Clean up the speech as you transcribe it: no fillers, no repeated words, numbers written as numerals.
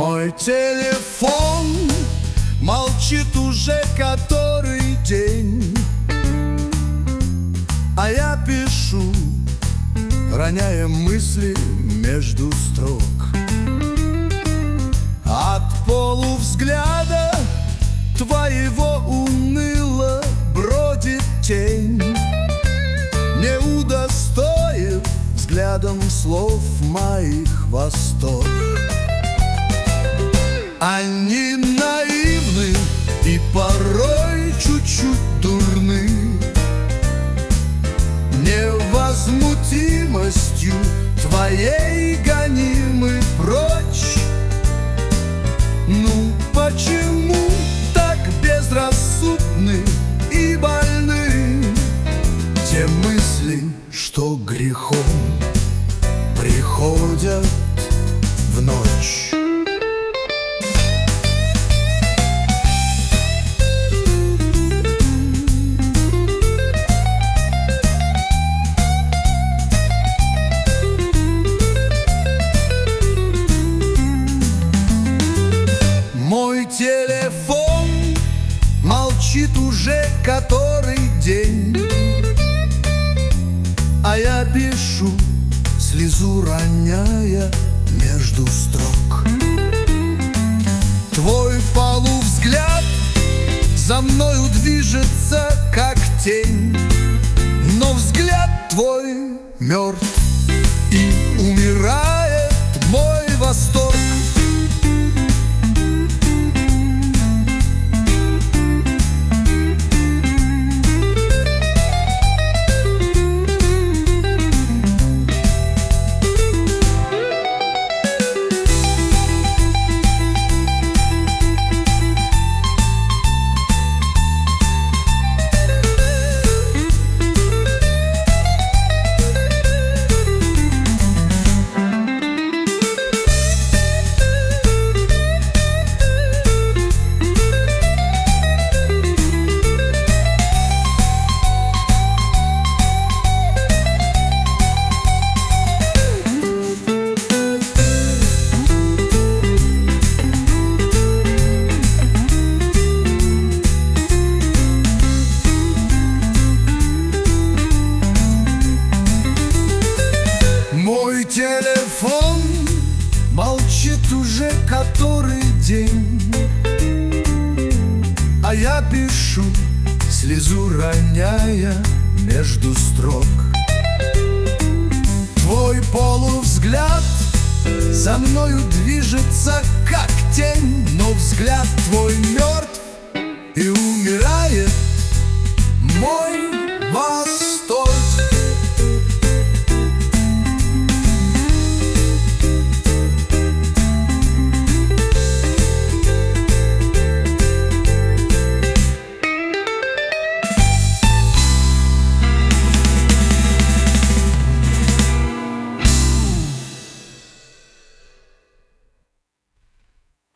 Мой телефон молчит уже который день, а я пишу, роняя мысли между строк. От полувзгляда твоего уныло бродит тень, не удостоив взглядом слов моих восторг. Они наивны и порой чуть-чуть дурны, невозмутимостью твоей гонимы прочь. Ну почему так безрассудны и больны те мысли, что грехом приходят в ночь? Мой телефон молчит уже который день, а я пишу, слезу роняя между строк. Твой полувзгляд за мною движется, как тень, но взгляд твой мертв, и умирает мой восторг. Мой телефон молчит уже который день, а я пишу, слезу роняя между строк. Твой полувзгляд за мною движется, как тень, но взгляд твой мертв,